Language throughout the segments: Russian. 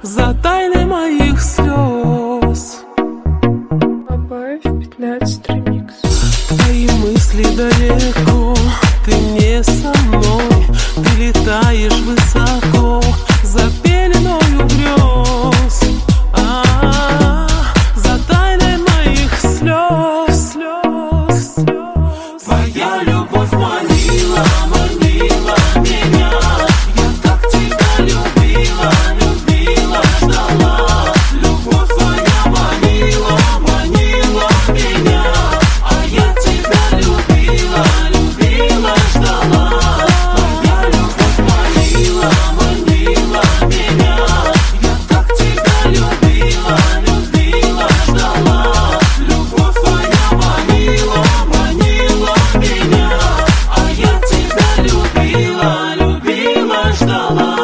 за тайной моих слез. Бабаев 15 ремикс. Твои мысли далеко, ты не со мной, ты летаешь высоко за пеленою грез, за тайной моих слез. Твоя любовь манила, манила меня, я так тебя любила, любила, ждала. Любовь твоя манила, манила меня, а я тебя любила, любила, ждала. Твоя любовь манила, манила меня, я так тебя любила, любила, ждала. Любовь твоя манила, манила меня, а я тебя любила, любила, ждала.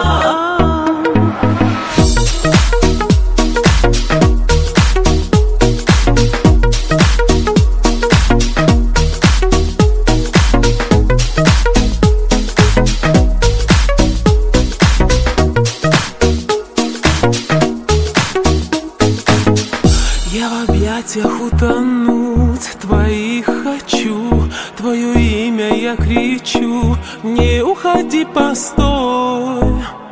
Я в объятиях утонуть твоих хочу, твое имя я кричу, не уходи, постой,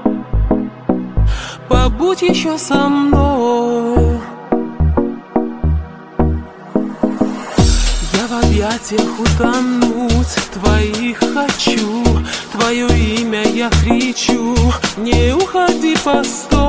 побудь еще со мной. Я в объятиях утонуть твоих хочу, твое имя я кричу, не уходи, постой.